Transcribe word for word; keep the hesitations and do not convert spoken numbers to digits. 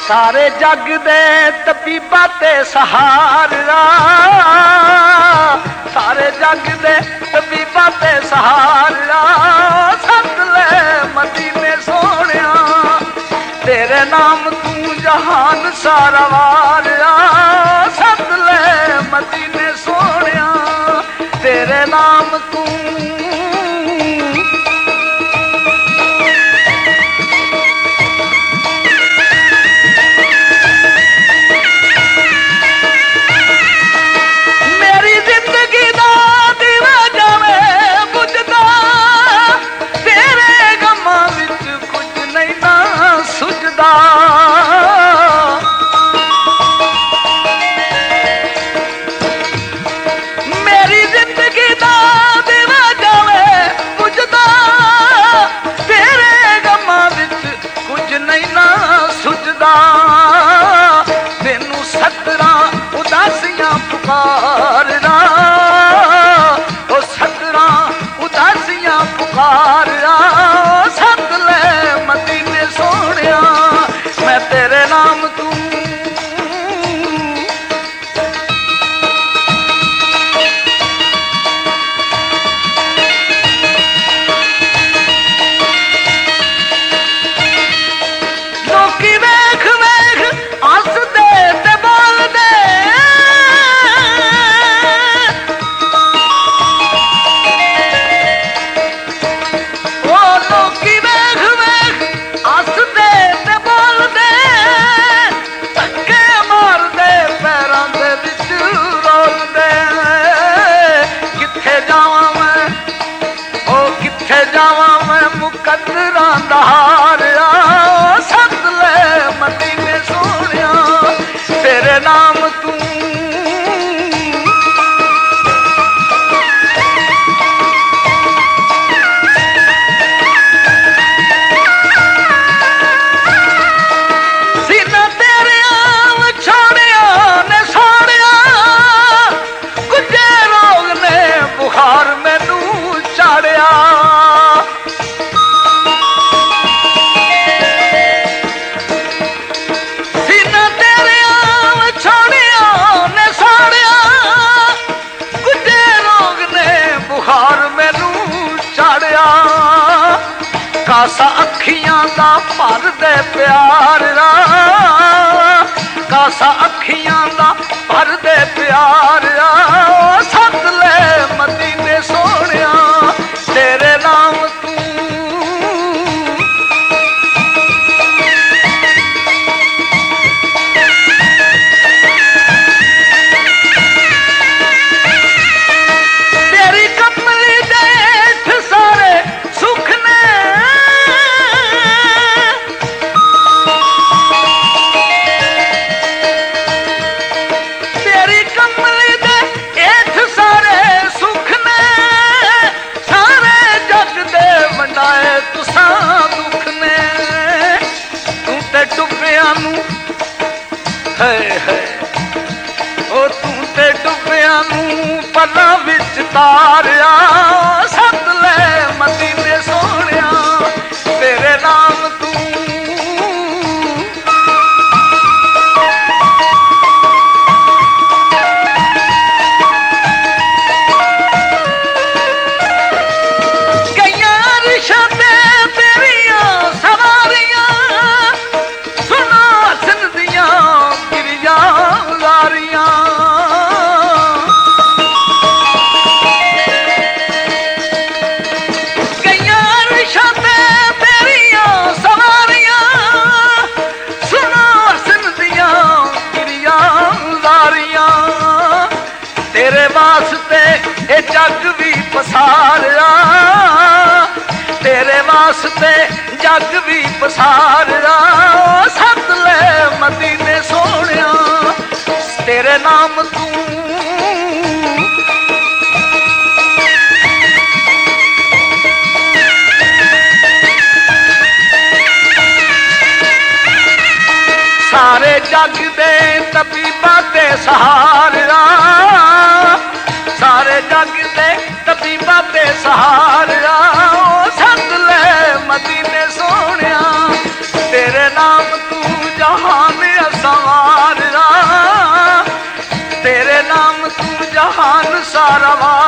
सारे जग दे तबीबा ते सहारा, सारे जग दे तबीबा ते सहारा, सत ले मदीने सोहणिया तेरे नाम तू जहान सारा वारिया, सत ले मदीने सोहणिया तेरे नाम तू। मेरी जिंदगी दा दिवा जावे बुझदा, तेरे गमां विच कुछ नहीं ना सुझदा। तेनू सतरां उदासियां पुकारना, ओ सतरां उदासियां पुकारना, सत ले मदीने सोहणिया मैं तेरे नाम तू। लोकी वेख वेख हसदे ते बोलदे, ओ लोकी वेख वेख हसदे ते बोलदे, धक्के मारदे पैरां दे विच रोलदे। कित्थे जावां मैं, ओ कित्थे जावां मैं मुकद्दरां दा हारिया, सत ले मदीने सोहणिया तेरे नाम तू। सीना तेरे आम छोड़िया ने सोहणिया, गुज्जे रोग ने बुखार मैनू चाड़िया। सीना तेरे आम छोड़िया ने सोहणिया, गुज्जे रोग ने बुखार मैनू चाड़िया। कासा अखियां दा भर दे प्यार दा, कासा अखियां दा भर दे प्यार दा, सत ले मदीने सोहणिया तेरे नाम तू। तेरी कमली दे हेठ सारे सुख ने, तेरी कमली दे हेठ सारे सुख ने, सारे जग दे वंडाए तुसां दुख ने। तू ते डुबिया नू है है, ओ तू ते डुबिया नू पल्लां विच तारिया, सत ले मदीने सोहणिया तेरे नाम तू। गईयां रिशां ते तेरियां सवारियां, सुना हसन दियां गिरियां लारियां। गईयां रिशां ते तेरियां सवारियां, सुना हसन दियां गिरियां लारियां। तेरे वास्ते ए जग भी पसारिया, तेरे वास्ते जग भी पसारिया, सत ले मदीने सोहणिया तेरे नाम तू। सारे जग दे तबीबा ते सहारा, सारे जग दे तबीबा ते सहारा, सत ले मदीने सोहणिया तेरे नाम तू जहान रवा